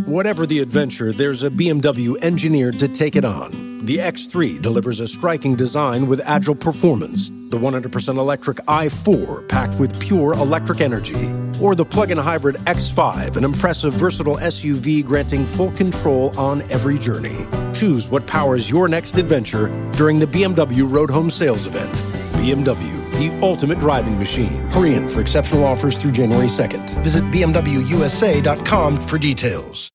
Whatever the adventure, there's a BMW engineered to take it on. The X3 delivers a striking design with agile performance. The 100% electric i4 packed with pure electric energy. Or the plug-in hybrid X5, an impressive, versatile SUV granting full control on every journey. Choose what powers your next adventure during the BMW Road Home Sales Event. BMW, the ultimate driving machine. Hurry in for exceptional offers through January 2nd. Visit bmwusa.com for details.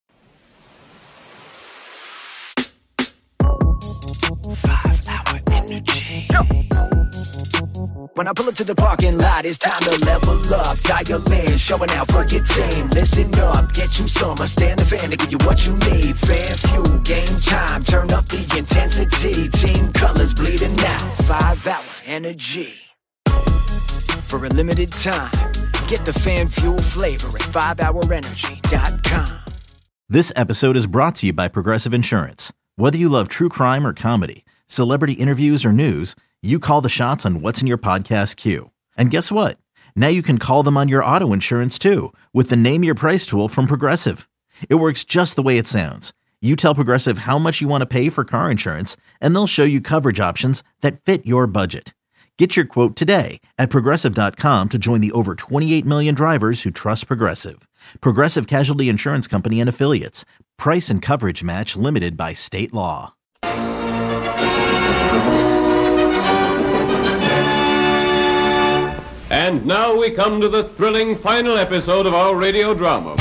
5-hour energy. When I pull up to the parking lot, it's time to level up. Dial in, showing out for your team. Listen up, get you some. I stand the fan to give you what you need. Fan fuel, game time. Turn up the intensity. Team colors bleeding out. 5-hour energy. For a limited time, get the fan fuel flavor at 5hourenergy.com. This episode is brought to you by Progressive Insurance. Whether you love true crime or comedy, celebrity interviews or news, you call the shots on what's in your podcast queue. And guess what? Now you can call them on your auto insurance too with the Name Your Price tool from Progressive. It works just the way it sounds. You tell Progressive how much you want to pay for car insurance, and they'll show you coverage options that fit your budget. Get your quote today at Progressive.com to join the over 28 million drivers who trust Progressive. Progressive Casualty Insurance Company and Affiliates. Price and coverage match limited by state law. And now we come to the thrilling final episode of our radio drama.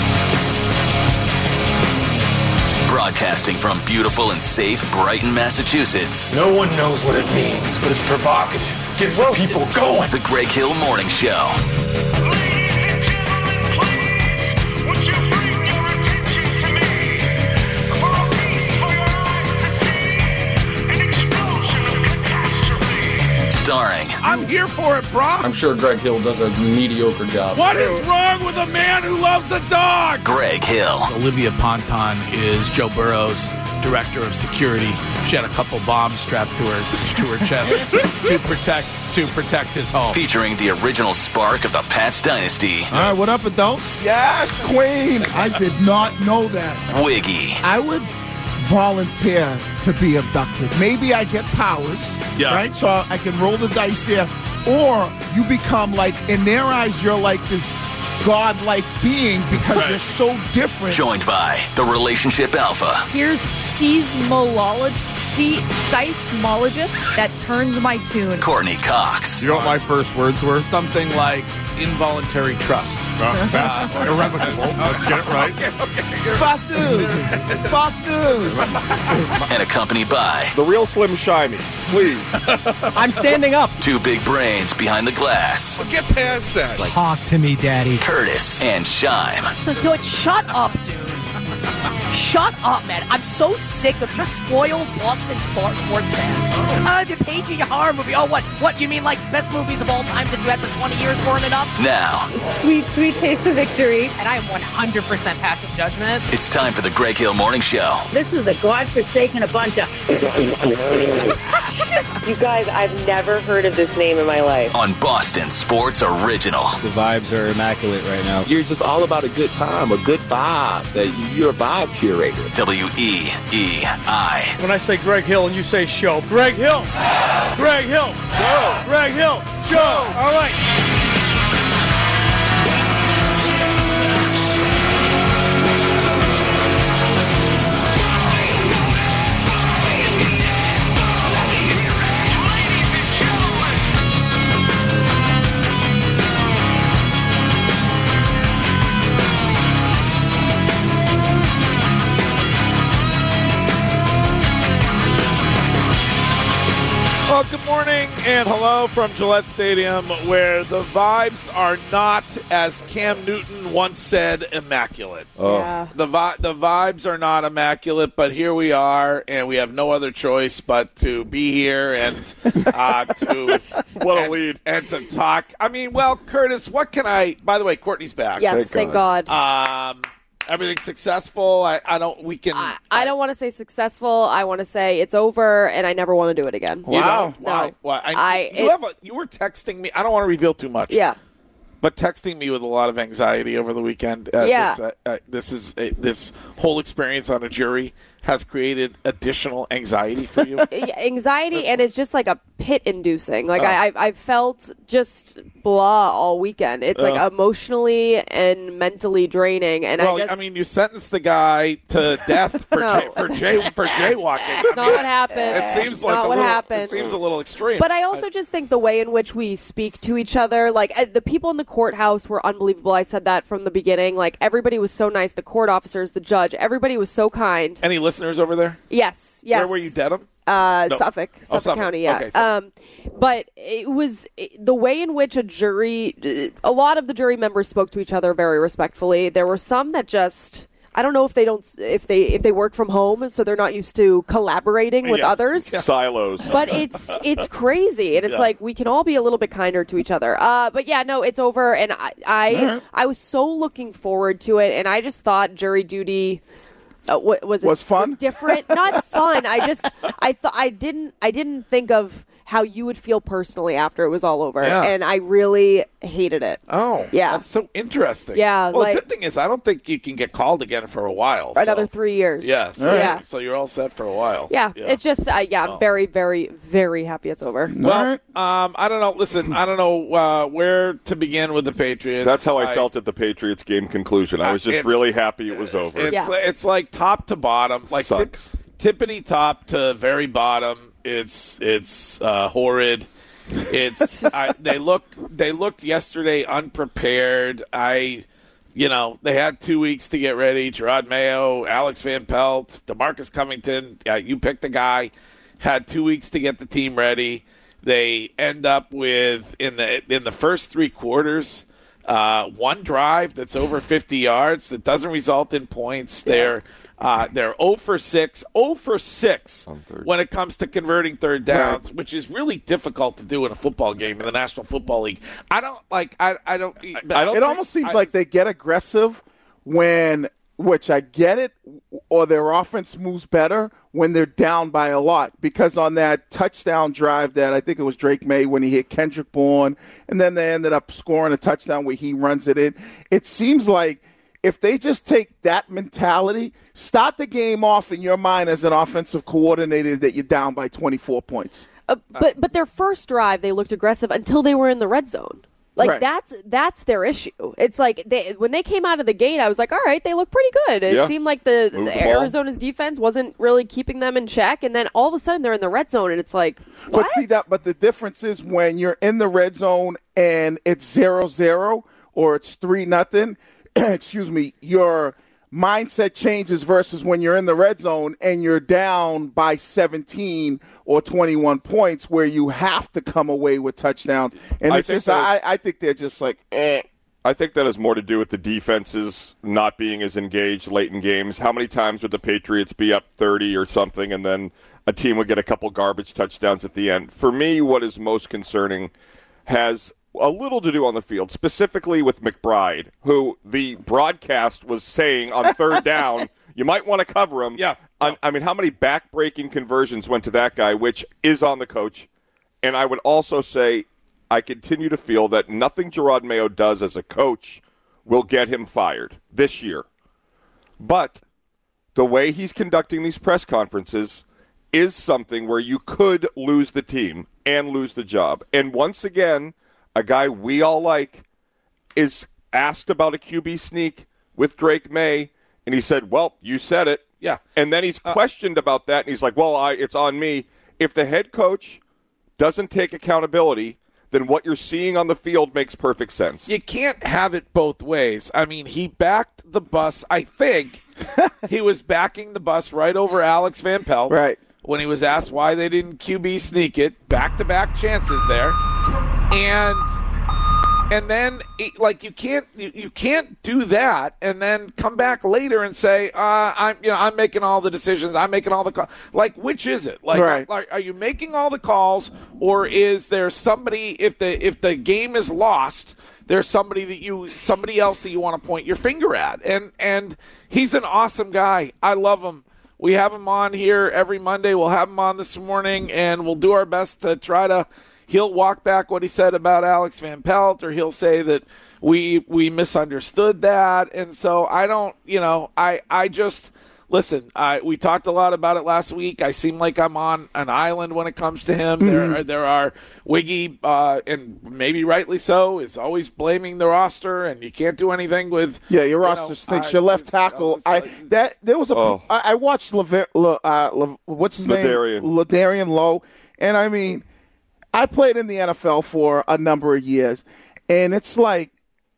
Broadcasting from beautiful and safe Brighton, Massachusetts. No one knows what it means, but it's provocative. Gets the people going. The Greg Hill Morning Show. Ladies and gentlemen, please, would you bring your attention to me? For a feast for your eyes to see, an explosion of catastrophe. Starring. I'm here for it, bro. I'm sure Greg Hill does a mediocre job. What is wrong with a man who loves a dog? Greg Hill. Olivia Ponton is Joe Burrow's director of security. She had a couple bombs strapped to her chest to protect his home. Featuring the original spark of the Pats dynasty. All right, what up, adults? Yes, Queen. I did not know that. Wiggy. I would volunteer to be abducted. Maybe I get powers, right? So I can roll the dice there. Or you become like, in their eyes, you're like this godlike being because you're so different. Joined by the relationship alpha. Here's seismologist that turns my tune. Courtney Cox. You know what my first words were? Something like involuntary trust. Irrevocable. Let's get it right. Okay. Fox News. Fox News. And accompanied by The real Slim Shiny, please. I'm standing up. Two big brains behind the glass. Well, get past that. Talk to me, Daddy. Curtis and Shime. So, dude, shut up, dude. Shut up, man. I'm so sick of you spoiled Boston sports fans. The Patriot horror movie. Oh, what? You mean like best movies of all times that you had for 20 years weren't enough? Now. Sweet, sweet taste of victory. And I am 100% passive judgment. It's time for the Greg Hill Morning Show. This is a godforsaken bunch of... You guys, I've never heard of this name in my life. On Boston Sports Original. The vibes are immaculate right now. You're just all about a good time, a good vibe. You're a vibe curator. WEEI. When I say Greg Hill and you say show, Greg Hill. Greg Hill. Show. Greg Hill. Show. All right. Well, good morning and hello from Gillette Stadium, where the vibes are not, as Cam Newton once said, immaculate. Yeah. The vibes are not immaculate, but here we are, and we have no other choice but to be here and to what a lead and to talk. I mean, well, Curtis, what can I? By the way, Courtney's back. Yes, thank God. Everything's successful. I don't want to say successful. I want to say it's over, and I never want to do it again. Wow. No. Why? You were texting me. I don't want to reveal too much. Yeah. But texting me with a lot of anxiety over the weekend. Yeah. This whole experience on a jury has created additional anxiety for you. Anxiety, and it's just like a pit-inducing. Like I felt just blah all weekend. It's like emotionally and mentally draining. And I mean, you sentenced the guy to death for jaywalking. That's not what happened. It seems like happened. It seems a little extreme. But I also just think the way in which we speak to each other, like the people in the courthouse were unbelievable. I said that from the beginning. Like everybody was so nice. The court officers, the judge, everybody was so kind. Any listeners over there? Yes. Where were you, Dedham? No. Suffolk County, yeah. Okay, but it was the way in which a lot of the jury members spoke to each other very respectfully. There were some that just, I don't know if they work from home, so they're not used to collaborating with others. Silos. But it's crazy, and it's like we can all be a little bit kinder to each other. But yeah, no, it's over, and I was so looking forward to it, and I just thought jury duty. Was fun? Was different, not fun. I didn't think of how you would feel personally after it was all over, and I really hated it. Oh, yeah, that's so interesting. Yeah, well, the good thing is I don't think you can get called again for a while. Another 3 years. Yes. Yeah. So you're all set for a while. Yeah. It's just I'm very, very, very happy it's over. Well, I don't know. Listen, I don't know where to begin with the Patriots. That's how I felt at the Patriots game conclusion. I was just really happy it was over. It's like top to bottom, like tippity top to very bottom. It's horrid. It's they looked yesterday unprepared. They had 2 weeks to get ready. Gerard Mayo, Alex Van Pelt, DeMarcus Covington. You picked a guy. Had 2 weeks to get the team ready. They end up with in the first three quarters, one drive that's over 50 yards that doesn't result in points. They're 0 for 6 when it comes to converting third downs, which is really difficult to do in a football game in the National Football League. It almost seems like they get aggressive which I get it, or their offense moves better when they're down by a lot. Because on that touchdown drive that I think it was Drake May when he hit Kendrick Bourne, and then they ended up scoring a touchdown where he runs it in. It seems like if they just take that mentality, start the game off in your mind as an offensive coordinator that you're down by 24 points. But their first drive, they looked aggressive until they were in the red zone. Like, that's their issue. It's like when they came out of the gate, I was like, all right, they look pretty good. It seemed like the Arizona's defense wasn't really keeping them in check, and then all of a sudden they're in the red zone, and it's like, what? But the difference is when you're in the red zone and it's 0-0 or it's 3-0, excuse me, your mindset changes versus when you're in the red zone and you're down by 17 or 21 points where you have to come away with touchdowns. And I think they're just like, I think that has more to do with the defenses not being as engaged late in games. How many times would the Patriots be up 30 or something and then a team would get a couple garbage touchdowns at the end? For me, what is most concerning has a little to do on the field, specifically with McBride, who the broadcast was saying on third down, you might want to cover him. Yeah. I mean, how many back-breaking conversions went to that guy, which is on the coach? And I would also say I continue to feel that nothing Gerard Mayo does as a coach will get him fired this year. But the way he's conducting these press conferences is something where you could lose the team and lose the job. And once again, a guy we all like is asked about a QB sneak with Drake May, and he said, well, you said it. Yeah. And then he's questioned about that, and he's like, well, it's on me. If the head coach doesn't take accountability, then what you're seeing on the field makes perfect sense. You can't have it both ways. I mean, he backed the bus. I think he was backing the bus right over Alex Van Pelt. Right. When he was asked why they didn't QB sneak it, back-to-back chances there. And then like you can't do that and then come back later and say I'm making all the decisions, I'm making all the calls. Like, which is it? Like, are you making all the calls, or is there somebody, if the game is lost, there's somebody else that you want to point your finger at? And he's an awesome guy. I love him. We have him on here every Monday. We'll have him on this morning, and we'll do our best to try to. He'll walk back what he said about Alex Van Pelt, or he'll say that we misunderstood that, and so I don't, I just listen. We talked a lot about it last week. I seem like I'm on an island when it comes to him. There are Wiggy, and maybe rightly so, is always blaming the roster, and you can't do anything with. Yeah, your roster stinks. Your left tackle. I watched what's his name? Ladarian Lowe, and I mean, I played in the NFL for a number of years, and it's like.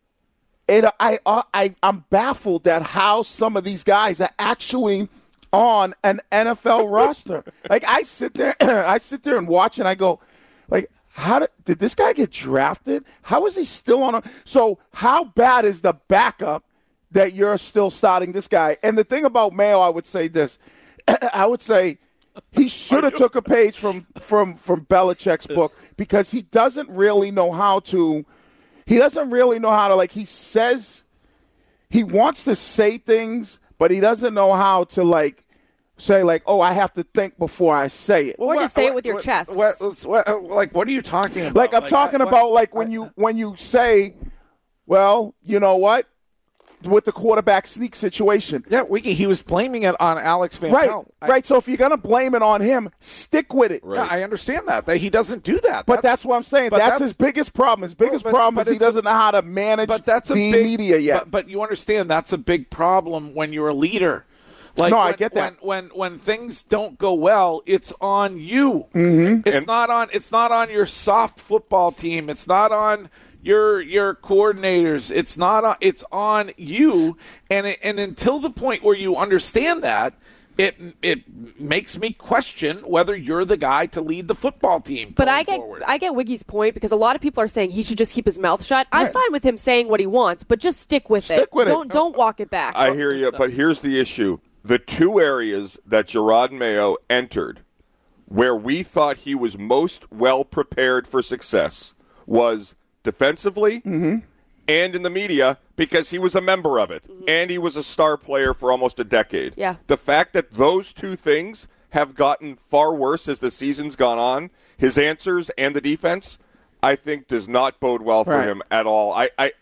I'm baffled at how some of these guys are actually on an NFL roster. Like I sit there and watch, and I go, like, did this guy get drafted? How is he still on? So how bad is the backup that you're still starting this guy? And the thing about Mayo, I would say this. I would say he should have took a page from Belichick's book, because he doesn't really know how to. He doesn't really know how to, like, he says he wants to say things, but he doesn't know how to, like, say, like, oh, I have to think before I say it. Or just say it with your chest. What are you talking about? Like, I'm talking about, like, when you say, well, you know what? With the quarterback sneak situation. Yeah, he was blaming it on Alex Van Pelt. Right. So if you're going to blame it on him, stick with it. Right. Yeah, I understand that he doesn't do that. But that's what I'm saying. That's his biggest problem. His biggest problem is he doesn't know how to manage the media yet. But you understand that's a big problem when you're a leader. Like I get that. When things don't go well, it's on you. Mm-hmm. It's not on your soft football team. It's not on your coordinators. It's on you, and until the point where you understand that, it makes me question whether you're the guy to lead the football team. But I get Wiggy's point, because a lot of people are saying he should just keep his mouth shut. Right. I'm fine with him saying what he wants, but just stick with it. Don't walk it back. I hear you, but here's the issue: the two areas that Jerod Mayo entered, where we thought he was most well prepared for success, was defensively and in the media, because he was a member of it and he was a star player for almost a decade. Yeah. The fact that those two things have gotten far worse as the season's gone on, his answers and the defense, I think does not bode well for him at all.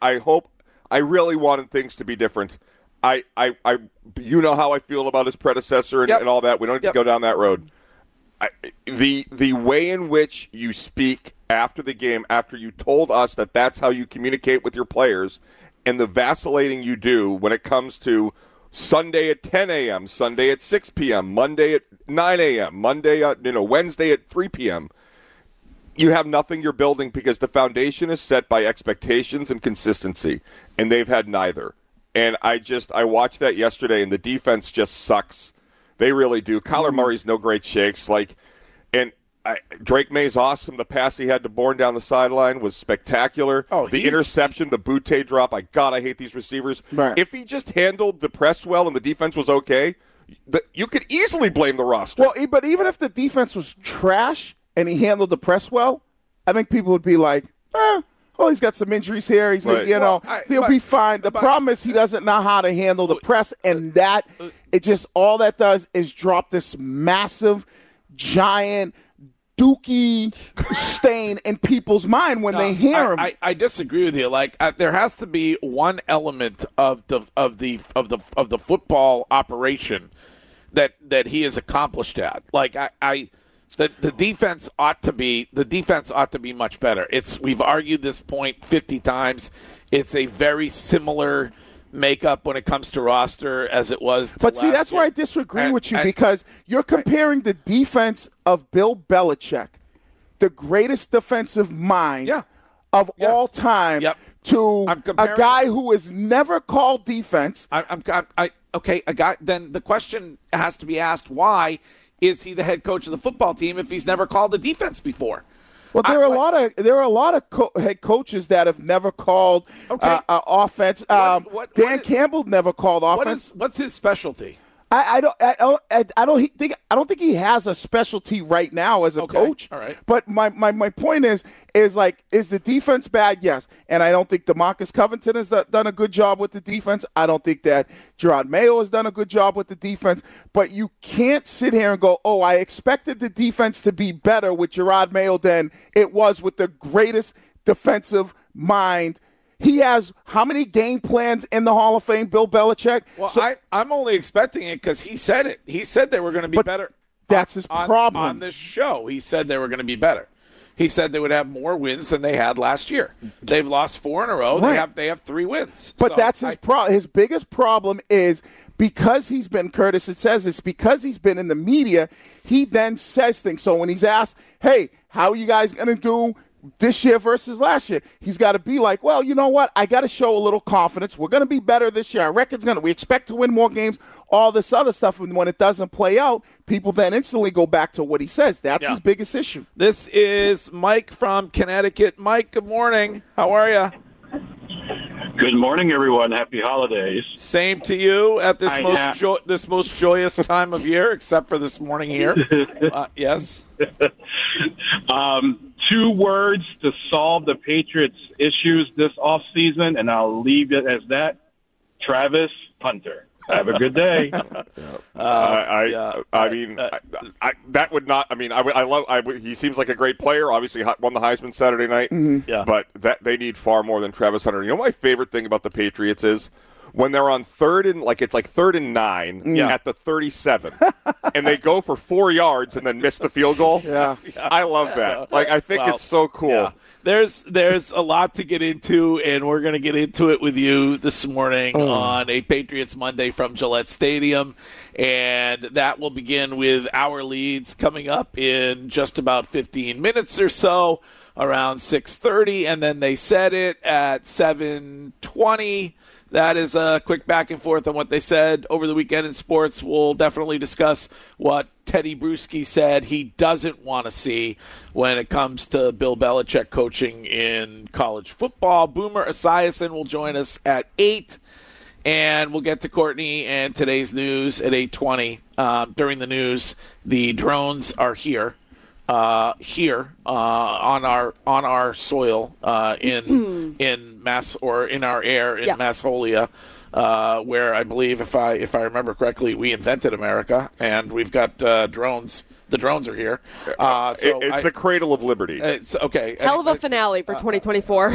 I really wanted things to be different. You know how I feel about his predecessor and all that. We don't need to go down that road. The way in which you speak after the game, after you told us that that's how you communicate with your players, and the vacillating you do when it comes to Sunday at 10 a.m., Sunday at 6 p.m., Monday at 9 a.m., Wednesday at 3 p.m., you have nothing you're building, because the foundation is set by expectations and consistency, and they've had neither. And I watched that yesterday, and the defense just sucks. They really do. Kyler Murray's no great shakes. Drake May's awesome. The pass he had to Bourne down the sideline was spectacular. The interception, the Boutte drop. I hate these receivers. Right. If he just handled the press well and the defense was okay, you could easily blame the roster. Well, but even if the defense was trash and he handled the press well, I think people would be like, he's got some injuries here. He's he'll be fine. The problem is he doesn't know how to handle the press, and that it just all that does is drop this massive, giant dookie stain in people's mind when they hear him. I disagree with you. There has to be one element of the football operation that he is accomplished at. The defense ought to be much better. We've argued this point 50 times. It's a very similar makeup when it comes to roster as it was. But see, that's where I disagree with you, because you're comparing the defense of Bill Belichick, the greatest defensive mind of all time, to a guy who has never called defense. Okay, a guy. Then the question has to be asked: why is he the head coach of the football team if he's never called the defense before? Well, there are a lot of head coaches that have never called offense. Dan Campbell never called offense. What's his specialty? I don't think he has a specialty right now as a coach. All right. But my point is the defense bad? Yes. And I don't think DeMarcus Covington has done a good job with the defense. I don't think that Jerod Mayo has done a good job with the defense. But you can't sit here and go, I expected the defense to be better with Jerod Mayo than it was with the greatest defensive mind He has how many game plans in the Hall of Fame, Bill Belichick? Well, I'm only expecting it because he said it. He said they were going to be better. That's his problem. On this show, he said they were going to be better. He said they would have more wins than they had last year. They've lost 4 in a row. Right. They have 3 wins. But that's his problem. His biggest problem is because he's been, Curtis, it says it's because he's been in the media, he then says things. So when he's asked, hey, how are you guys going to do this year versus last year? He's got to be like, well, you know what? I got to show a little confidence. We're going to be better this year. Our record's we expect to win more games, all this other stuff. And when it doesn't play out, people then instantly go back to what he says. That's his biggest issue. This is Mike from Connecticut. Mike, good morning. How are you? Good morning, everyone. Happy holidays. Same to you at this most joyous time of year, except for this morning here. Yes. 2 words to solve the Patriots' issues this offseason, and I'll leave it as that. Travis Hunter. Have a good day. That would not. I mean, he seems like a great player. Obviously, won the Heisman Saturday night. Mm-hmm. But they need far more than Travis Hunter. You know, my favorite thing about the Patriots is when they're on 3rd and 9 at the 37, and they go for 4 yards and then miss the field goal. I love that. Like, I think it's so cool. Yeah. There's a lot to get into, and we're going to get into it with you this morning on a Patriots Monday from Gillette Stadium, and that will begin with our leads coming up in just about 15 minutes or so, around 6:30, and then they said it at 7:20. That is a quick back and forth on what they said over the weekend in sports. We'll definitely discuss what Teddy Bruschi said he doesn't want to see when it comes to Bill Belichick coaching in college football. Boomer Esiason will join us at 8, and we'll get to Courtney and today's news at 8:20. During the news, the drones are here. On our soil in Mass, or in our air in Massaholia, where I believe, if I remember correctly, we invented America, and we've got drones. The drones are here. It's the cradle of liberty. It's okay. Hell of a finale for 2024.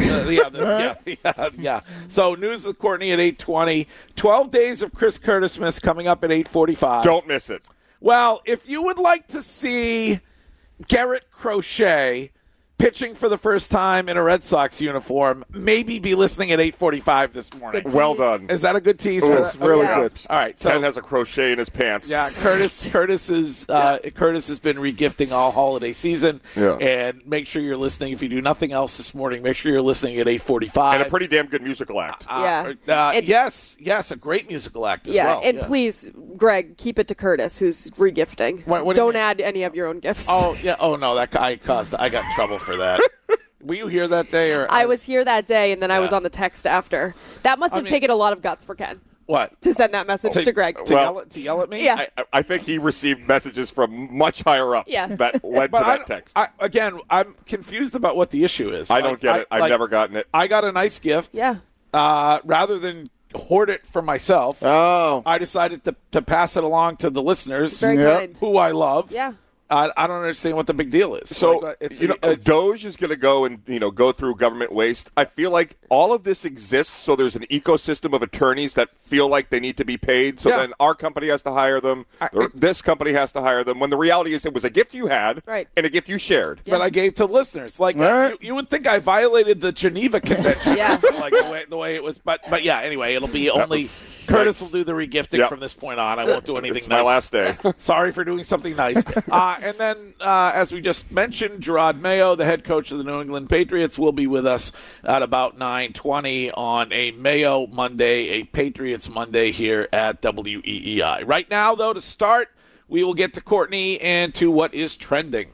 Yeah. So news with Courtney at 8:20. 12 days of Chris Curtis coming up at 8:45. Don't miss it. Well, if you would like to see Garrett Crochet pitching for the first time in a Red Sox uniform, maybe be listening at 8:45 this morning. Well done. Is that a good tease? For that? Really good. All right. So Ken has a crochet in his pants. Yeah, Curtis has been regifting all holiday season. Yeah. And make sure you're listening. If you do nothing else this morning, make sure you're listening at 8:45. And a pretty damn good musical act. Yes, a great musical act as well. And please, Greg, keep it to Curtis, who's regifting. What Don't add any of your own gifts. Oh yeah. Oh no, I got in trouble for that. Were you here that day? Or I was here that day, and then I was on the text after. That must have taken a lot of guts for Ken. What? To send that message to Greg. To yell at me? Yeah. I think he received messages from much higher up that led to that text. I'm confused about what the issue is. I don't get it. I've never gotten it. I got a nice gift. Yeah. Rather than hoard it for myself, I decided to pass it along to the listeners who I love. Yeah. I don't understand what the big deal is. So, Doge is going to go and go through government waste. I feel like all of this exists, so there's an ecosystem of attorneys that feel like they need to be paid. So then our company has to hire them. This company has to hire them. When the reality is, it was a gift you had and a gift you shared, but I gave to listeners. Like you would think I violated the Geneva Convention, like the way it was. But yeah. Anyway, it'll be only Curtis will do the regifting from this point on. I won't do anything. It's my last day. Sorry for doing something nice. And then, as we just mentioned, Jerod Mayo, the head coach of the New England Patriots, will be with us at about 9:20 on a Mayo Monday, a Patriots Monday here at WEEI. Right now, though, to start, we will get to Courtney and to what is trending.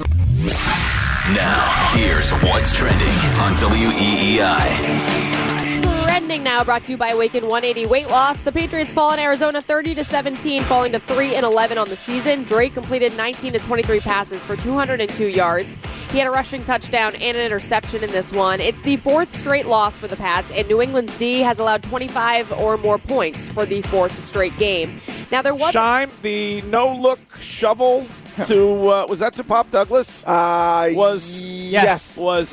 Now, here's what's trending on WEEI. Trending now, brought to you by Awaken 180 Weight Loss. The Patriots fall in Arizona 30-17, falling to 3-11 on the season. Drake completed 19 to 23 passes for 202 yards. He had a rushing touchdown and an interception in this one. It's the 4th straight loss for the Pats, and New England's D has allowed 25 or more points for the 4th straight game. Now there was the no-look shovel to Pop Douglas? Yes. Was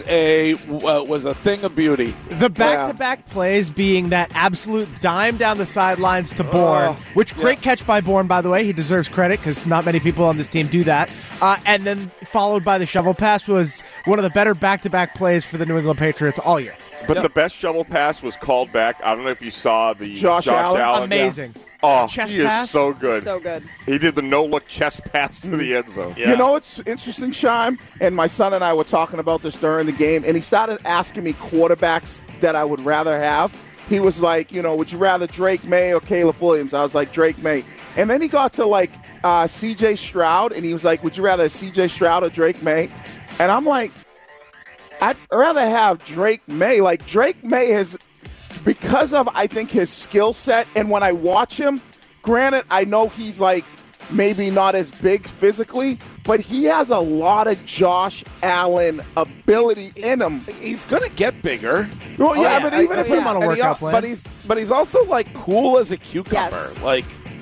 a thing of beauty. The back-to-back plays being that absolute dime down the sidelines to Bourne, which great catch by Bourne, by the way. He deserves credit because not many people on this team do that. And then followed by the shovel pass was one of the better back-to-back plays for the New England Patriots all year. But the best shovel pass was called back. I don't know if you saw the Josh Allen. Amazing. Yeah. Oh, chest he pass? is so good. So good. He did the no-look chest pass to the end zone. Yeah. You know what's interesting, Shime? And my son and I were talking about this during the game, and he started asking me quarterbacks that I would rather have. He was like, would you rather Drake May or Caleb Williams? I was like, Drake May. And then he got to, C.J. Stroud, and he was like, would you rather C.J. Stroud or Drake May? And I'm like, I'd rather have Drake May. Like, Drake May has, because of, I think, his skill set, and when I watch him, granted, I know he's, maybe not as big physically, but he has a lot of Josh Allen ability in him. He's going to get bigger. Well, but even if put him on a workout plan. But he's also, cool as a cucumber. Yes.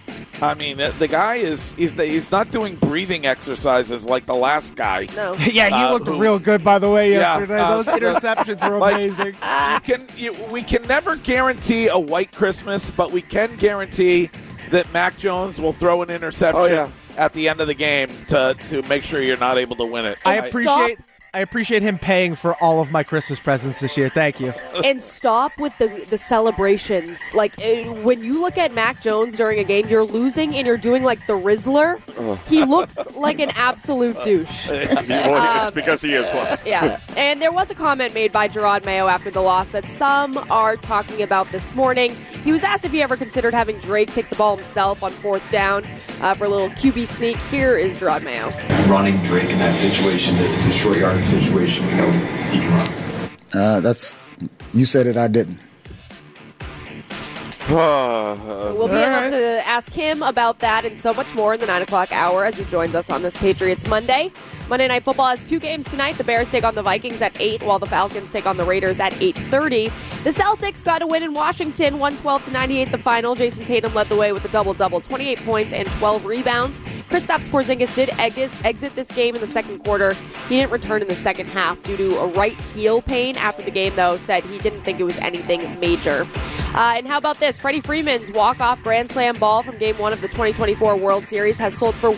The guy he's not doing breathing exercises like the last guy. No. Yeah, he looked real good, by the way, yesterday. Those interceptions were amazing. We can never guarantee a white Christmas, but we can guarantee that Mac Jones will throw an interception at the end of the game to make sure you're not able to win it. I appreciate him paying for all of my Christmas presents this year. Thank you. And stop with the celebrations. When you look at Mac Jones during a game, you're losing and you're doing the Rizzler. He looks like an absolute douche. It's because he is one. Yeah. And there was a comment made by Gerard Mayo after the loss that some are talking about this morning. He was asked if he ever considered having Drake take the ball himself on 4th down for a little QB sneak. Here is Gerard Mayo. Running Drake in that situation, it's a short yard situation. We know he can run. You said it, I didn't. So we'll be able to ask him about that and so much more in the 9 o'clock hour as he joins us on this Patriots Monday. Monday Night Football has 2 games tonight. The Bears take on the Vikings at 8, while the Falcons take on the Raiders at 8:30. The Celtics got a win in Washington, 112-98 the final. Jason Tatum led the way with a double-double, 28 points and 12 rebounds. Kristaps Porzingis did exit this game in the second quarter. He didn't return in the second half due to a right heel pain. After the game, though, said he didn't think it was anything major. And how about this? Freddie Freeman's walk-off Grand Slam ball from Game 1 of the 2024 World Series has sold for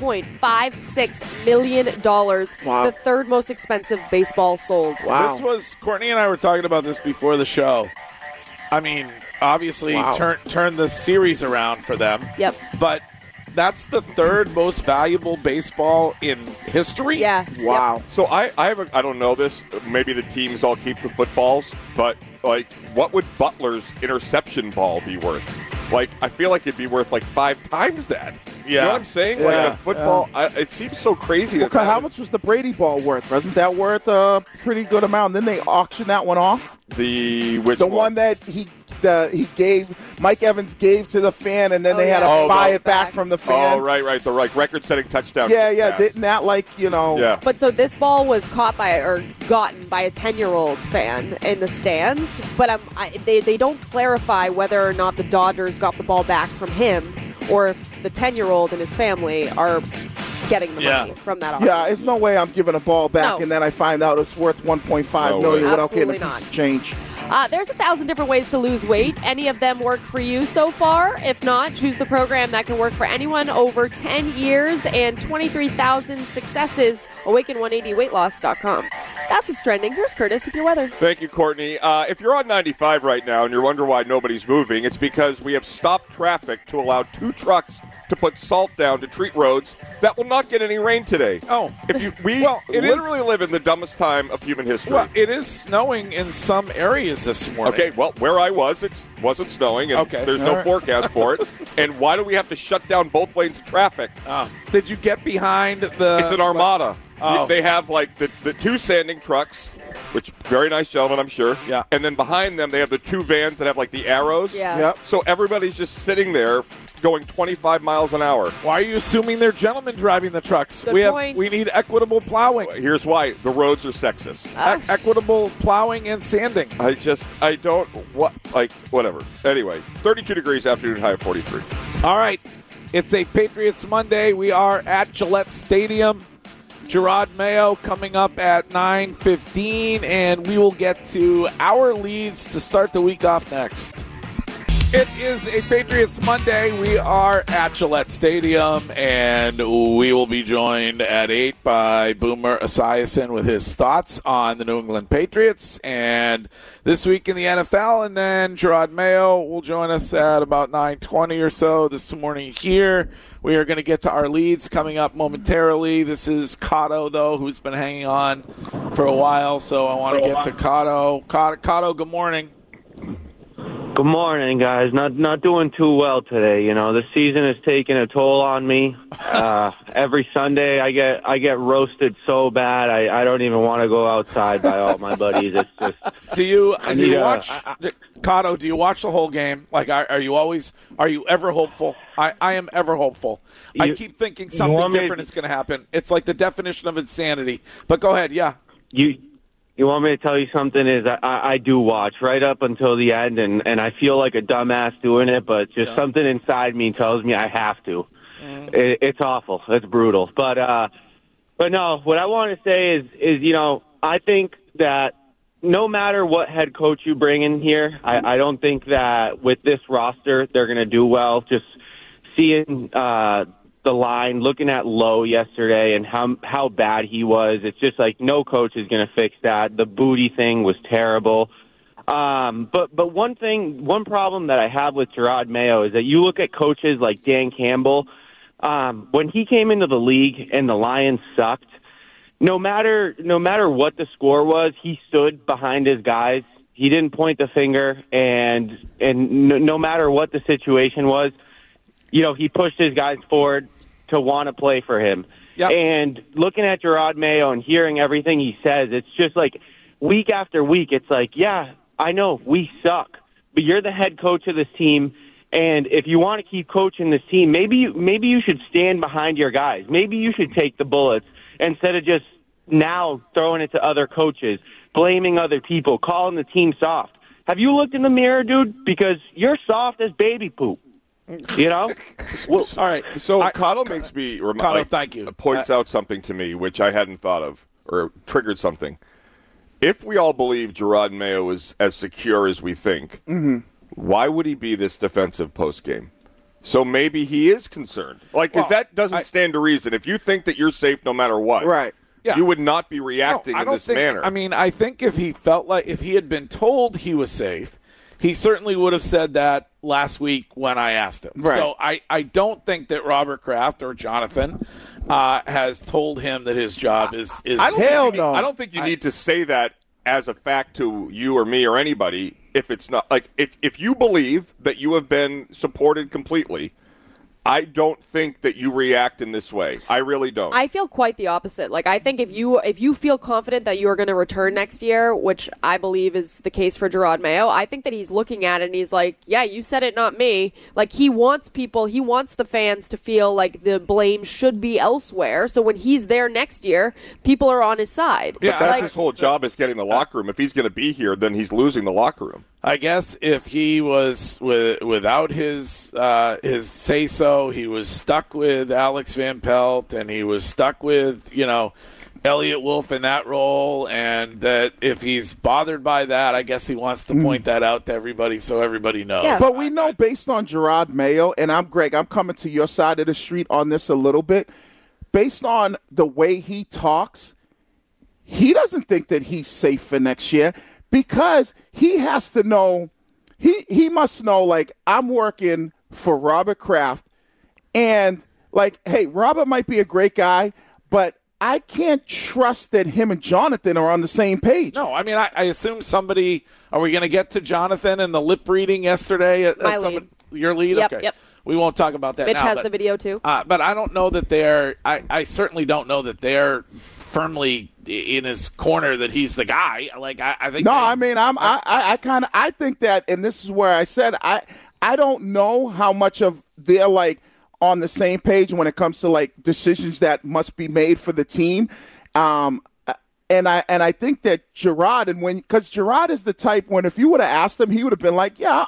$1.56 million. Wow. The third most expensive baseball sold. Wow. This was, Courtney and I were talking about this before the show. I mean, obviously, turn the series around for them. Yep. But that's the third most valuable baseball in history? Yeah. Wow. Yep. So I don't know this. Maybe the teams all keep the footballs, but what would Butler's interception ball be worth? I feel like it'd be worth 5 times that. Yeah. You know what I'm saying? A football, it seems so crazy. How much was the Brady ball worth? Wasn't that worth a pretty good amount? And then they auctioned that one off? The one that he gave, Mike Evans gave to the fan, and then they had to buy it back from the fan. Oh, right. The record-setting touchdown. Yeah. Pass. Didn't that Yeah. But so this ball was gotten by a 10-year-old fan in the stands, but they don't clarify whether or not the Dodgers got the ball back from him or if the 10-year-old and his family are getting the money from that auction. Yeah, there's no way I'm giving a ball back and then I find out it's worth $1.5 million without getting a piece of change. There's 1,000 different ways to lose weight. Any of them work for you so far? If not, choose the program that can work for anyone over 10 years and 23,000 successes. Awaken180weightloss.com. That's what's trending. Here's Curtis with your weather. Thank you, Courtney. If you're on 95 right now and you're wondering why nobody's moving, it's because we have stopped traffic to allow 2 trucks to put salt down to treat roads that will not get any rain today. Oh. We literally live in the dumbest time of human history. Well, it is snowing in some areas this morning. Okay, well, where I was, it wasn't snowing, and there's no forecast for it. And why do we have to shut down both lanes of traffic? Did you get behind the... It's an armada. Oh. They have, the 2 sanding trucks, which, very nice gentlemen, I'm sure. Yeah. And then behind them, they have the 2 vans that have, the arrows. Yeah. Yep. So everybody's just sitting there going 25 miles an hour. Why are you assuming they're gentlemen driving the trucks? Good point. We need equitable plowing. Here's why. The roads are sexist. Equitable plowing and sanding. Whatever. Anyway, 32 degrees, afternoon high of 43. All right. It's a Patriots Monday. We are at Gillette Stadium. Gerard Mayo coming up at 9:15, and we will get to our leads to start the week off next. It is a Patriots Monday. We are at Gillette Stadium, and we will be joined at 8 by Boomer Esiason with his thoughts on the New England Patriots and this week in the NFL. And then Gerard Mayo will join us at about 9:20 or so this morning here. We are going to get to our leads coming up momentarily. This is Cotto, though, who's been hanging on for a while, so I want to get to Cotto. Cotto, good morning. Good morning, guys. Not doing too well today. You know, the season is taking a toll on me. Every Sunday, I get roasted so bad. I don't even want to go outside by all my buddies. It's just. Do you watch Cotto? Do you watch the whole game? Like, are you ever hopeful? I am ever hopeful. I keep thinking something different is going to happen. It's like the definition of insanity. But go ahead, yeah. You want me to tell you something? Is I do watch right up until the end, and I feel like a dumbass doing it, but just something inside me tells me I have to. It's awful. It's brutal. But no, what I want to say is you know, I think that no matter what head coach you bring in here, I don't think that with this roster they're going to do well. Just seeing the line, looking at Lowe yesterday and how bad he was, it's just like no coach is going to fix that. The booty thing was terrible. But one problem that I have with Gerard Mayo is that you look at coaches like Dan Campbell, when he came into the league and the Lions sucked, no matter what the score was, he stood behind his guys. He didn't point the finger, and no matter what the situation was, you know, he pushed his guys forward to want to play for him. Yep. And looking at Gerard Mayo and hearing everything he says, it's just like week after week, it's like, yeah, I know we suck, but you're the head coach of this team, and if you want to keep coaching this team, maybe you should stand behind your guys. Maybe you should take the bullets instead of just now throwing it to other coaches, blaming other people, calling the team soft. Have you looked in the mirror, dude? Because you're soft as baby poop. You know? Well, all right. So Cotto makes me thank you. Points out something to me which I hadn't thought of or triggered something. If we all believe Gerard Mayo is as secure as we think, why would he be this defensive post game? So maybe he is concerned. Like, because that doesn't stand to reason. If you think that you're safe no matter what, right? Yeah. You would not be reacting in this manner. I mean, I think if he felt like if he had been told he was safe, he certainly would have said that last week when I asked him. Right. So I don't think that Robert Kraft or Jonathan has told him that his job is hell no. I don't think you need to say that as a fact to you or me or anybody if it's not like if you believe that you have been supported completely. I don't think that you react in this way. I really don't. I feel quite the opposite. Like, I think if you feel confident that you are going to return next year, which I believe is the case for Gerard Mayo, I think that he's looking at it and he's like, yeah, you said it, not me. Like, he wants the fans to feel like the blame should be elsewhere. So when he's there next year, people are on his side. But that's his whole job is getting the locker room. If he's going to be here, then he's losing the locker room. I guess if he was without his say-so, he was stuck with Alex Van Pelt, and he was stuck with, you know, Elliot Wolf in that role, and that if he's bothered by that, I guess he wants to point that out to everybody so everybody knows. Yeah. But we know based on Gerard Mayo, and I'm Greg, I'm coming to your side of the street on this a little bit. Based on the way he talks, he doesn't think that he's safe for next year. Because he has to know, he must know, like, I'm working for Robert Kraft, and, like, hey, Robert might be a great guy, but I can't trust that him and Jonathan are on the same page. No, I mean, I assume somebody, are we going to get to Jonathan and the lip reading yesterday? Your lead? Yep, okay. Yep. We won't talk about that Mitch now. has the video, too. But I don't know that I certainly don't know that they're firmly in his corner that he's the guy. Like, I think. No, I mean, I think that, and this is where I said, I don't know how much of they're, like, on the same page when it comes to, like, decisions that must be made for the team. And And I think that Gerard, because Gerard is the type when if you would have asked him, he would have been like, yeah,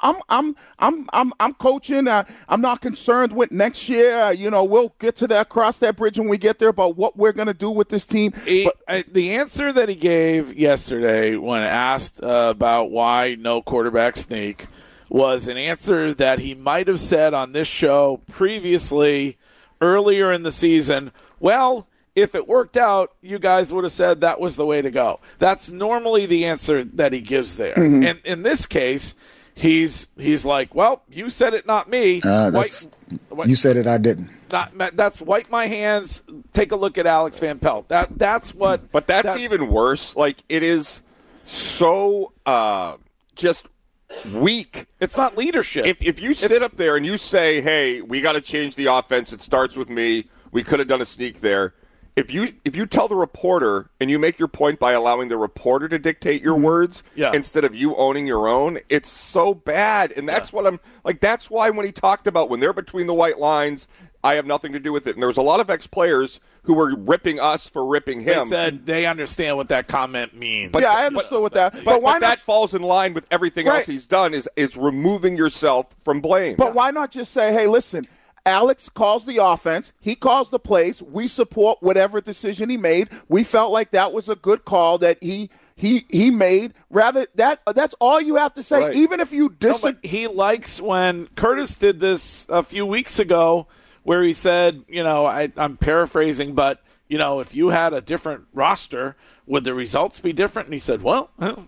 I'm coaching. I'm not concerned with next year. We'll get to that, cross that bridge when we get there about what we're going to do with this team. The answer that he gave yesterday when asked about why no quarterback sneak was an answer that he might have said on this show previously earlier in the season. Well, if it worked out, you guys would have said that was the way to go. That's normally the answer that he gives there. Mm-hmm. And in this case, he's like, well, you said it, not me. You said it, I didn't. That's wipe my hands, take a look at Alex Van Pelt. That's what. But that's even worse. Like, it is so just weak. It's not leadership. If you sit up there and you say, hey, we got to change the offense, it starts with me, we could have done a sneak there. If you tell the reporter and you make your point by allowing the reporter to dictate your words instead of you owning your own, it's so bad. And that's what I'm like. That's why when he talked about when they're between the white lines, I have nothing to do with it. And there was a lot of ex-players who were ripping us for ripping him. They said they understand what that comment means. But, I understood what that. But why that falls in line with everything else he's done is removing yourself from blame. But why not just say, hey, listen, Alex calls the offense. He calls the plays. We support whatever decision he made. We felt like that was a good call that he made. Rather, that's all you have to say. Right. Even if you disagree. He likes when Curtis did this a few weeks ago where he said, I'm paraphrasing, but, if you had a different roster, would the results be different? And he said, well,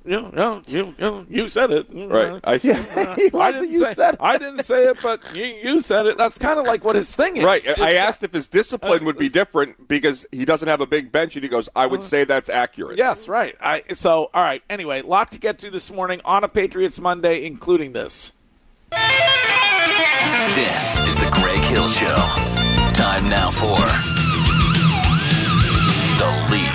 you said it. Right. I didn't say it, but you said it. That's kind of like what his thing is. Right. I asked if his discipline would be different because he doesn't have a big bench, and he goes, I would say that's accurate. Yes, right. All right. Anyway, a lot to get to this morning on a Patriots Monday, including this. This is the Greg Hill Show. Time now for The Lead.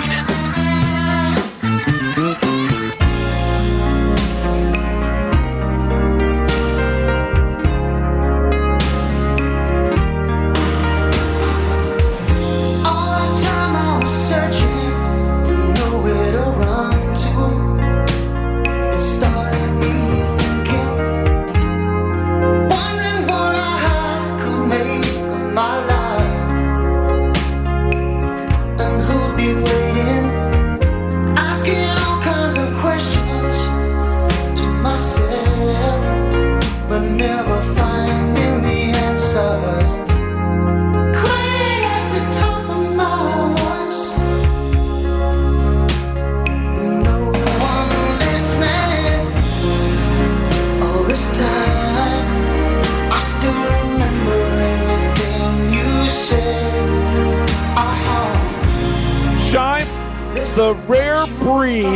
The rare breed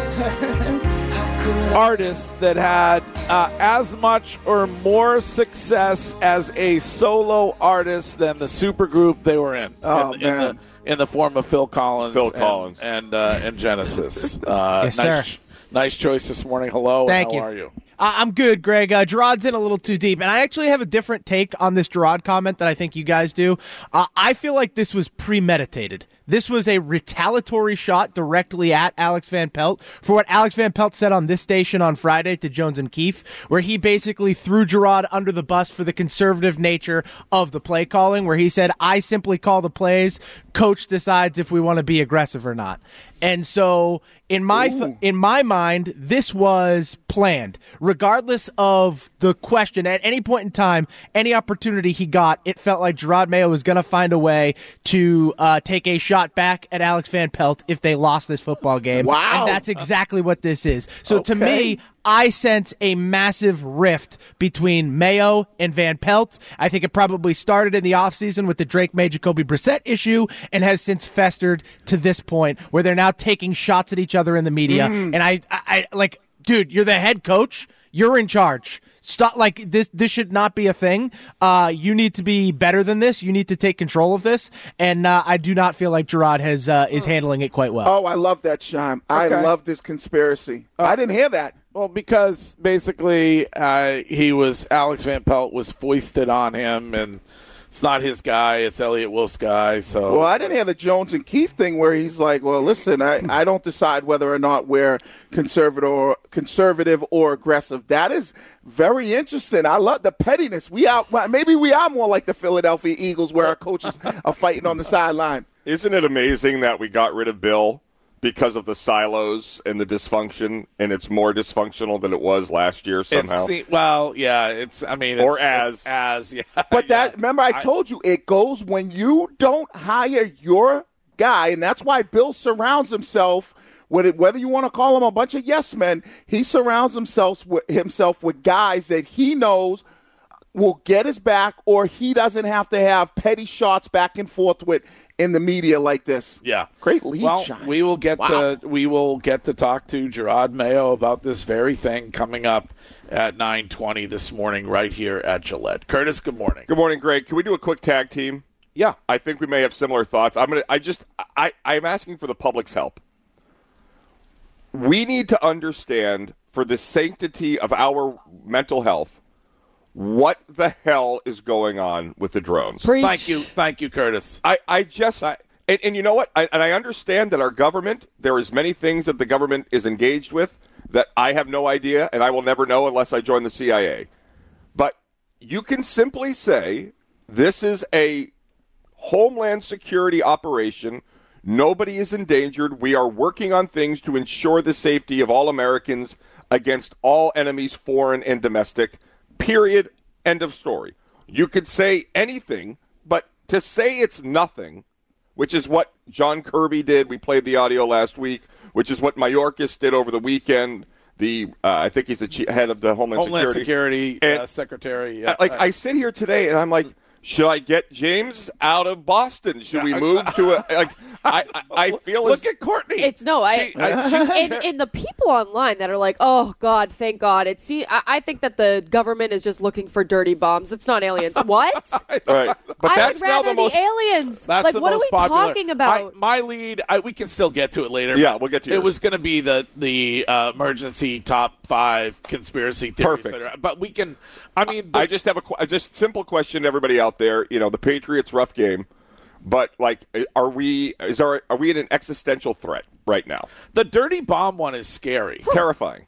artist that had as much or more success as a solo artist than the supergroup they were in. In the form of Phil Collins. And Genesis. Yes, sir. Nice choice this morning. Hello. Thank you. How are you? I'm good, Greg. Gerard's in a little too deep, and I actually have a different take on this Gerard comment that I think you guys do. I feel like this was premeditated. This was a retaliatory shot directly at Alex Van Pelt for what Alex Van Pelt said on this station on Friday to Jones and Keefe, where he basically threw Gerard under the bus for the conservative nature of the play calling, where he said, I simply call the plays, coach decides if we want to be aggressive or not. And so in my mind, this was planned. Regardless of the question, at any point in time, any opportunity he got, it felt like Jerod Mayo was going to find a way to take a shot back at Alex Van Pelt if they lost this football game. Wow. And that's exactly what this is. So to me, I sense a massive rift between Mayo and Van Pelt. I think it probably started in the offseason with the Drake May, Jacoby Brissett issue and has since festered to this point where they're now taking shots at each other in the media. And I like, dude, you're the head coach. You're in charge. Stop. Like this should not be a thing. You need to be better than this. You need to take control of this. And I do not feel like Gerard is handling it quite well. Oh, I love that, Shime. I love this conspiracy. I didn't hear that. Well, because basically Alex Van Pelt was foisted on him, and It's not his guy. It's Elliott Wolf's guy. So well, I didn't hear the Jones and Keefe thing where he's like, well, listen, I don't decide whether or not we're conservative or aggressive. That is very interesting. I love the pettiness. Maybe we are more like the Philadelphia Eagles where our coaches are fighting on the sideline. Isn't it amazing that we got rid of Bill because of the silos and the dysfunction, and it's more dysfunctional than it was last year somehow? But remember I told you, it goes when you don't hire your guy, and that's why Bill surrounds himself with it, whether you want to call him a bunch of yes men, he surrounds himself with guys that he knows will get his back, or he doesn't have to have petty shots back and forth with in the media like this. Yeah. Great lead well, shot. We will get to talk to Gerard Mayo about this very thing coming up at 9:20 this morning right here at Gillette. Curtis, good morning. Good morning, Greg. Can we do a quick tag team? Yeah. I think we may have similar thoughts. I'm asking for the public's help. We need to understand, for the sanctity of our mental health, what the hell is going on with the drones? Thank you, Curtis. And you know what? I understand that our government, there is many things that the government is engaged with that I have no idea, and I will never know unless I join the CIA. But you can simply say this is a homeland security operation. Nobody is endangered. We are working on things to ensure the safety of all Americans against all enemies, foreign and domestic. Period. End of story. You could say anything, but to say it's nothing, which is what John Kirby did, we played the audio last week, which is what Mayorkas did over the weekend. I think he's the head of the Homeland Security Secretary. Yeah. I sit here today and I'm like, should I get James out of Boston? Should we move to a I feel look at Courtney. It's and the people online that are like, oh God, thank God. I think that the government is just looking for dirty bombs. It's not aliens. What? Right, but that's would rather now the aliens. That's like, the what most are we popular. talking about? My lead. We can still get to it later. Yeah, we'll get to it. Was going to be the emergency top 5 conspiracy theories. Perfect. But we can. I just have a simple question to everybody out there. You know, the Patriots' rough game. But are we in an existential threat right now? The dirty bomb one is scary, terrifying.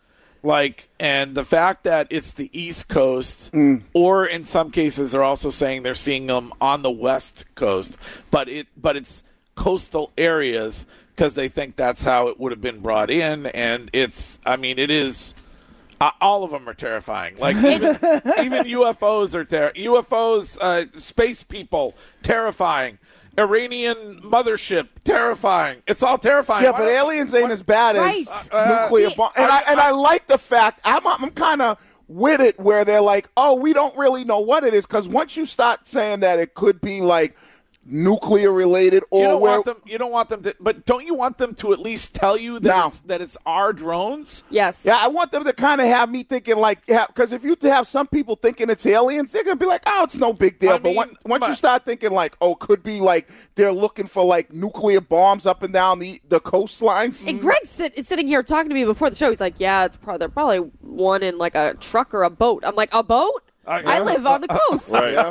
And the fact that it's the East Coast, or in some cases they're also saying they're seeing them on the West Coast, but it's coastal areas because they think that's how it would have been brought in, and it is. All of them are terrifying. Even UFOs are UFOs, space people, terrifying. Iranian mothership, terrifying. It's all terrifying. Yeah, but aliens ain't as bad as nuclear bomb. And I like the fact I'm kind of with it where they're like, oh, we don't really know what it is, because once you start saying that it could be like nuclear related, or you don't want them to, but don't you want them to at least tell you that it's our drones? Yes. Yeah, I want them to kind of have me thinking because if you have some people thinking it's aliens, they're gonna be like, oh, it's no big deal. Once you start thinking could be they're looking for nuclear bombs up and down the coastlines. And Greg's sitting here talking to me before the show. He's like, yeah, they're probably one in a truck or a boat. I'm like, a boat? I live on the coast. Right.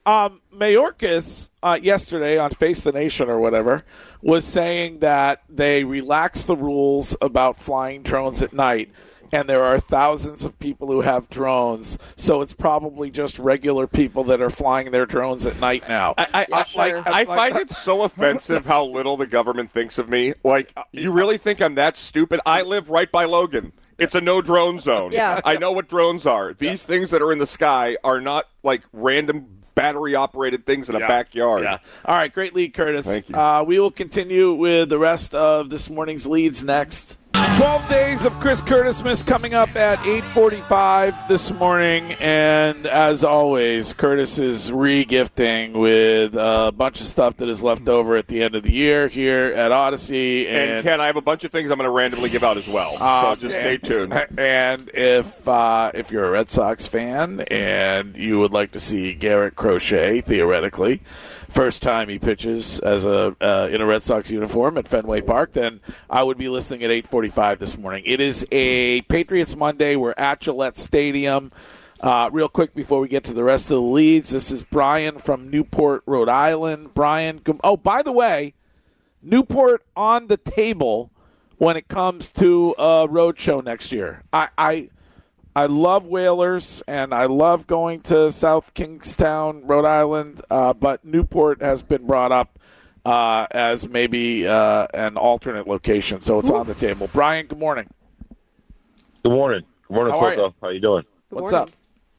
Mayorkas yesterday on Face the Nation or whatever was saying that they relaxed the rules about flying drones at night, and there are thousands of people who have drones, so it's probably just regular people that are flying their drones at night now. I find it so offensive how little the government thinks of me. You really think I'm that stupid? I live right by Logan. It's a no-drone zone. Yeah. I know what drones are. These things that are in the sky are not random battery-operated things in a backyard. Yeah. All right, great lead, Curtis. Thank you. We will continue with the rest of this morning's leads next. 12 days of Chris Curtismas coming up at 8:45 this morning, and as always, Curtis is re-gifting with a bunch of stuff that is left over at the end of the year here at Odyssey. And Ken, I have a bunch of things I'm going to randomly give out as well, so just stay tuned. And if you're a Red Sox fan and you would like to see Garrett Crochet, theoretically, first time he pitches as in a Red Sox uniform at Fenway Park, then I would be listening at 8:45 this morning. It is a Patriots Monday. We're at Gillette Stadium. Real quick before we get to the rest of the leads, this is Brian from Newport, Rhode Island. Brian, by the way, Newport on the table when it comes to a road show next year. I love Whalers, and I love going to South Kingstown, Rhode Island, but Newport has been brought up as maybe an alternate location, so it's on the table. Brian, good morning. Good morning. Good morning, Porco. How you doing? What's up?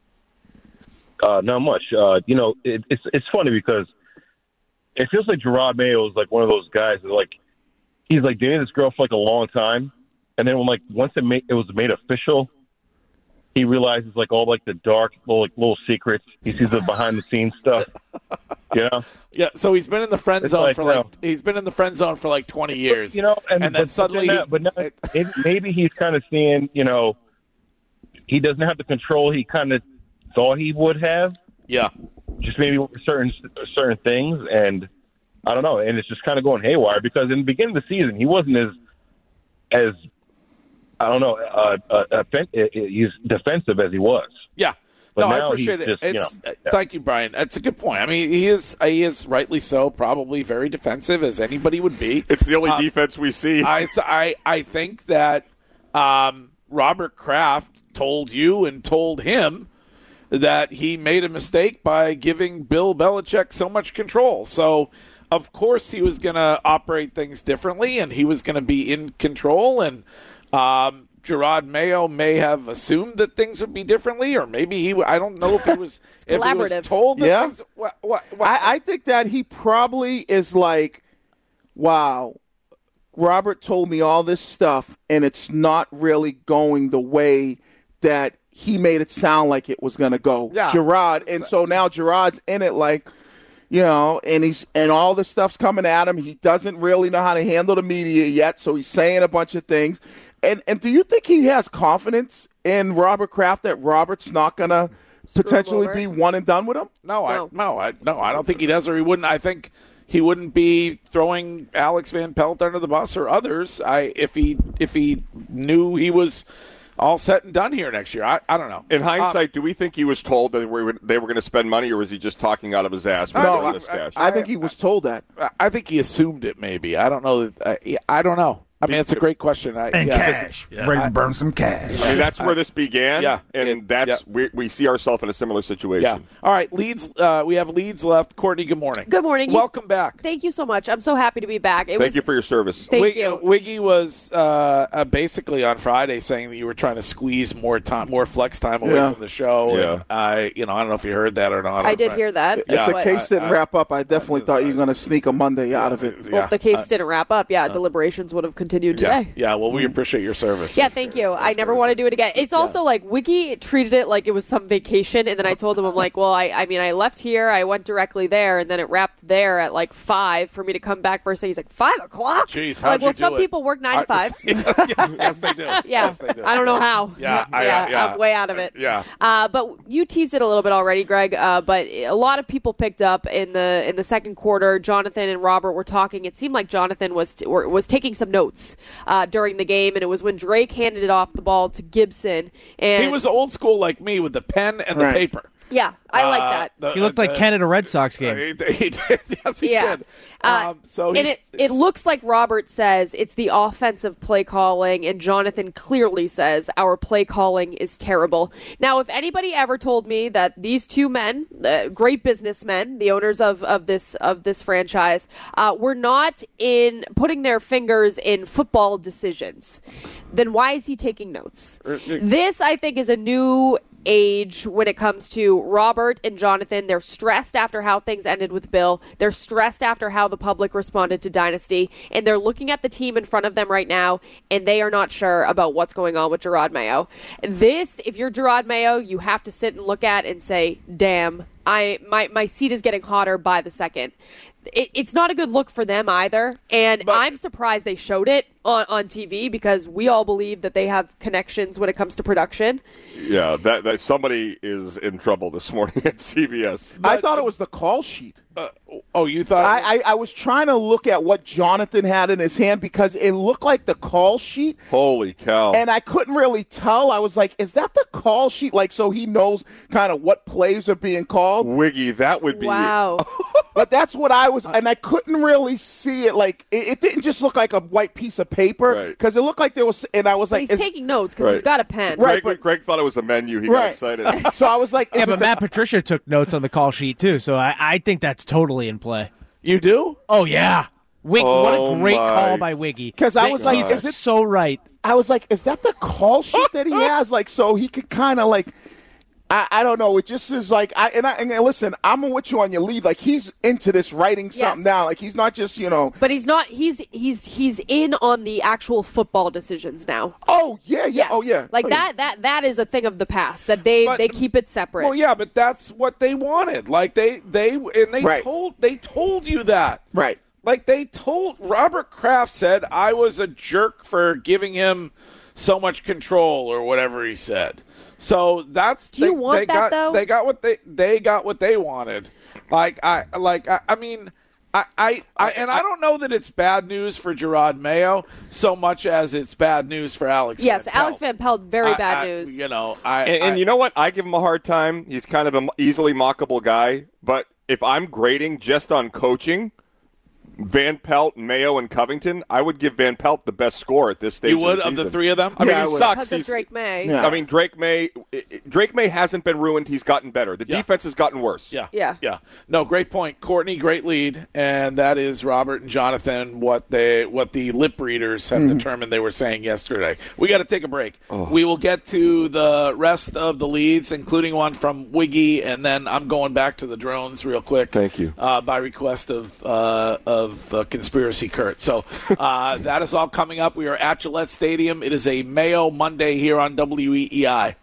Not much. It's funny because it feels like Gerard Mayo is like one of those guys that he's like dating this girl for like a long time, and then once it was made official, he realizes like all like the dark little secrets. He sees the behind the scenes stuff. Yeah. So he's been in the friend zone he's been in the friend zone for like 20 years. And then suddenly, maybe he's kind of seeing, he doesn't have the control he kind of thought he would have. Yeah. Just maybe certain things, and I don't know, and it's just kind of going haywire because in the beginning of the season he wasn't as I don't know, he's defensive as he was. Yeah. But I appreciate it. Thank you, Brian. That's a good point. I mean, he is rightly so, probably very defensive as anybody would be. It's the only defense we see. I think that Robert Kraft told you and told him that he made a mistake by giving Bill Belichick so much control. So, of course, he was going to operate things differently, and he was going to be in control, and Gerard Mayo may have assumed that things would be differently, or maybe I don't know if he was, if he was told that things. What? I think that he probably is like, wow, Robert told me all this stuff, and it's not really going the way that he made it sound like it was going to go. Yeah. Gerard, and so now Gerard's in it like, and all this stuff's coming at him. He doesn't really know how to handle the media yet, so he's saying a bunch of things. And do you think he has confidence in Robert Kraft that Robert's not going to potentially be one and done with him? No, I don't think he does, or he wouldn't. I think he wouldn't be throwing Alex Van Pelt under the bus or others. If he knew he was all set and done here next year. I don't know. In hindsight, do we think he was told that they were going to spend money, or was he just talking out of his ass? No, I think he was told that. I think he assumed it. Maybe I don't know. I don't know. I mean, it's a great question. Cash. Ready to burn some cash. I mean, that's where this began. Yeah. And that's we see ourselves in a similar situation. Yeah. All right, leads. We have leads left. Courtney, good morning. Good morning. Welcome back. Thank you so much. I'm so happy to be back. Thank you for your service. Thank you. Wiggy was basically on Friday saying that you were trying to squeeze more flex time away from the show. Yeah. And I don't know if you heard that or not. I did hear that. If the case didn't wrap up, I definitely thought you were going to sneak a Monday out of it. Well, if the case didn't wrap up, deliberations would have continued today. Yeah, well, we appreciate your service. Yeah, thank you. I never want to do it again. It's also like Wiggy treated it like it was some vacation, and then I told him, I'm like, well, I mean, I left here, I went directly there, and then it wrapped there at like 5 for me to come back first thing. He's like, 5 o'clock? Jeez, how'd you do some it? people work 9 to 5. Yes, they do. Yeah, Yes, they do. I don't know how. Yeah, I'm way out of it. Yeah. But you teased it a little bit already, Greg. But a lot of people picked up in the second quarter. Jonathan and Robert were talking. It seemed like Jonathan was taking some notes during the game, and it was when Drake handed it off the ball to Gibson. And he was old school like me with the pen and the paper. Yeah, I like that. He looked like Ken at a Red Sox game. He did. Yes, he did. So and it looks like Robert says it's the offensive play calling, and Jonathan clearly says our play calling is terrible. Now, if anybody ever told me that these two men, great businessmen, the owners of this franchise, were not in putting their fingers in football decisions, then why is he taking notes? This, I think, is a new age when it comes to Robert and Jonathan. They're stressed after how things ended with Bill. They're stressed after how the public responded to Dynasty, and they're looking at the team in front of them right now, and they are not sure about what's going on with Gerard Mayo. This, if you're Gerard Mayo, you have to sit and look at and say, damn, my seat is getting hotter by the second. It's not a good look for them either, and I'm surprised they showed it on TV because we all believe that they have connections when it comes to production. Yeah, that somebody is in trouble this morning at CBS. I thought it was the call sheet. Oh, you thought? I was trying to look at what Jonathan had in his hand because it looked like the call sheet. Holy cow. And I couldn't really tell. I was like, is that the call sheet? Like, so he knows kind of what plays are being called? Wiggy, that would be. Wow. But that's what I was, and I couldn't really see it. Like, it didn't just look like a white piece of paper because it looked like there was, and I was But like, he's taking notes because he's got a pen. Greg thought it was a menu. He got excited. So I was like, yeah, but Matt Patricia took notes on the call sheet too, so I think that's totally in play. You do? Oh yeah, what a great call by Wiggy. Because I was like, he's so right. I was like, is that the call sheet that he has? Like, so he could kind of like, I don't know. It just is like, and listen, I'm with you on your lead. Like, he's into this writing something down. Like, he's not just, But he's not. He's in on the actual football decisions now. Oh yeah. Yes. Oh yeah. Like that is a thing of the past that they keep it separate. Well, yeah, but that's what they wanted. Like they told you that. Right. Like they told Robert Kraft said I was a jerk for giving him so much control or whatever he said. So that's Do you want that though? They got what they wanted. I mean, I don't know that it's bad news for Gerard Mayo so much as it's bad news for Alex. Yes, Van Pelt. Alex Van Pelt, very bad news. And you know what? I give him a hard time. He's kind of an easily mockable guy. But if I'm grading just on coaching, Van Pelt, Mayo, and Covington, I would give Van Pelt the best score at this stage. You would of the three of them? I mean, he sucks. Because of Drake May. Yeah. I mean, Drake May hasn't been ruined. He's gotten better. The defense has gotten worse. Yeah. No, great point, Courtney. Great lead, and that is Robert and Jonathan. What the lip readers have determined they were saying yesterday. We got to take a break. We will get to the rest of the leads, including one from Wiggy, and then I'm going back to the drones real quick. Thank you. By request of Conspiracy Kurt. So that is all coming up. We are at Gillette Stadium. It is a Mayo Monday here on WEEI.